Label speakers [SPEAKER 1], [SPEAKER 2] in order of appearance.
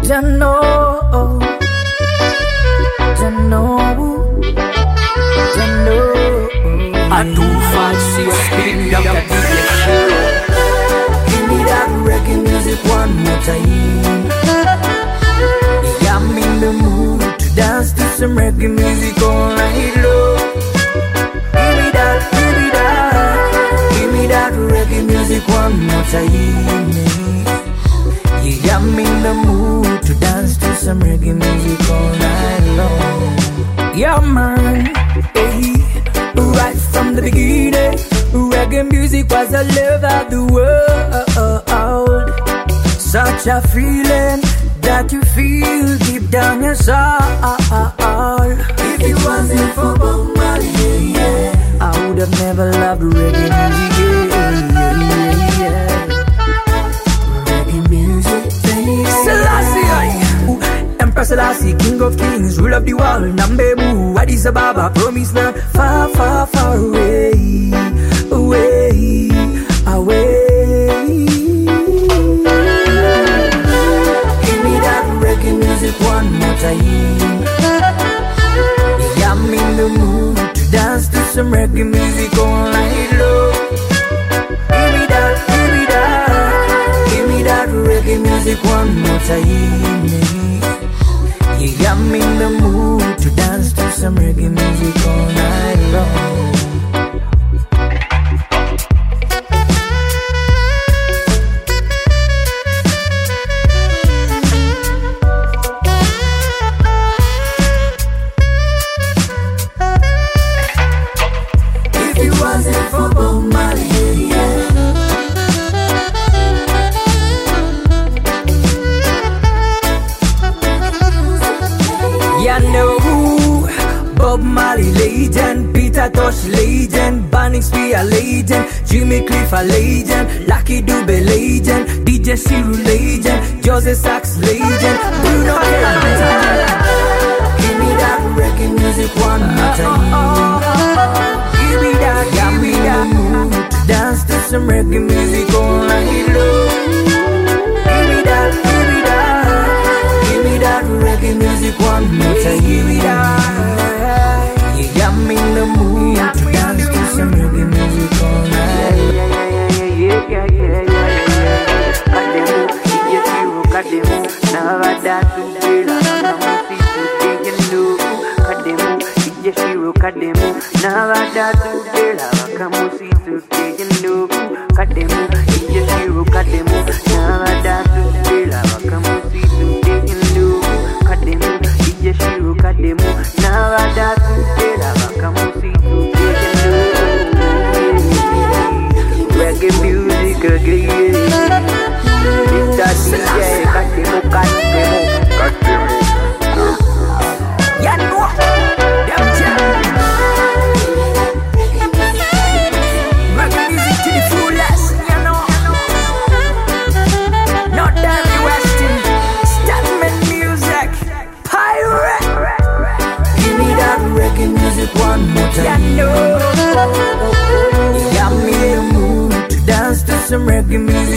[SPEAKER 1] Jano,
[SPEAKER 2] I do fancy a spin down the
[SPEAKER 1] give me that reggae music one more time. Yeah, I'm in the mood to dance to some reggae music all night long. Give me that reggae music one more time. Yeah, I'm in the mood to dance to some reggae music all night long. Yeah, man, hey. Right from the beginning, reggae music was the love of the world. Such a feeling that you feel deep down your soul. If it wasn't for Bob Marley, yeah, I would have never loved reggae music. Reggae music, Selassie, Emperor Selassie, King of Kings, rule of the world. Nambebu, Addis Ababa, promise land, far, far, far away, away, away. Give me that reggae music one more time. Yeah, I'm in the mood to dance to some reggae music all night long. Give me that reggae music one more time. Yeah, I'm in the mood to dance to some reggae music all night long. If it wasn't for Bob Marley, you know, Bob Marley legend, Peter Tosh legend, Banning Spear legend, Jimmy Cliff a legend, Lucky Dube legend, DJ Shiru legend, Joseph Sachs legend, Bruno legend. Give me that reggae music one more time. Give me that mood to dance to some reggae music all night long. Give me that reggae music one more time. Give me that. Yeah, I'm in the mood to dance to some reggae music all night.
[SPEAKER 3] Kademu, navada tubela, namusi tuteyendo. Kademu, ije shiro kademu, navada tubela, kamusi tuteyendo. Kademu, ije shiro kademu, navada tubela, kamusi tuteyendo. Kademu, ije shiro kademu, navada tubela, kamusi tuteyendo. Reggae music again. That's it, kademu.
[SPEAKER 1] You know, them jam. Reggae music to the fullest, you know. Not Danny Weston, Statman music, pirate. Give me that reggae music one more time. You know, yeah, I'm in the mood to dance to some reggae music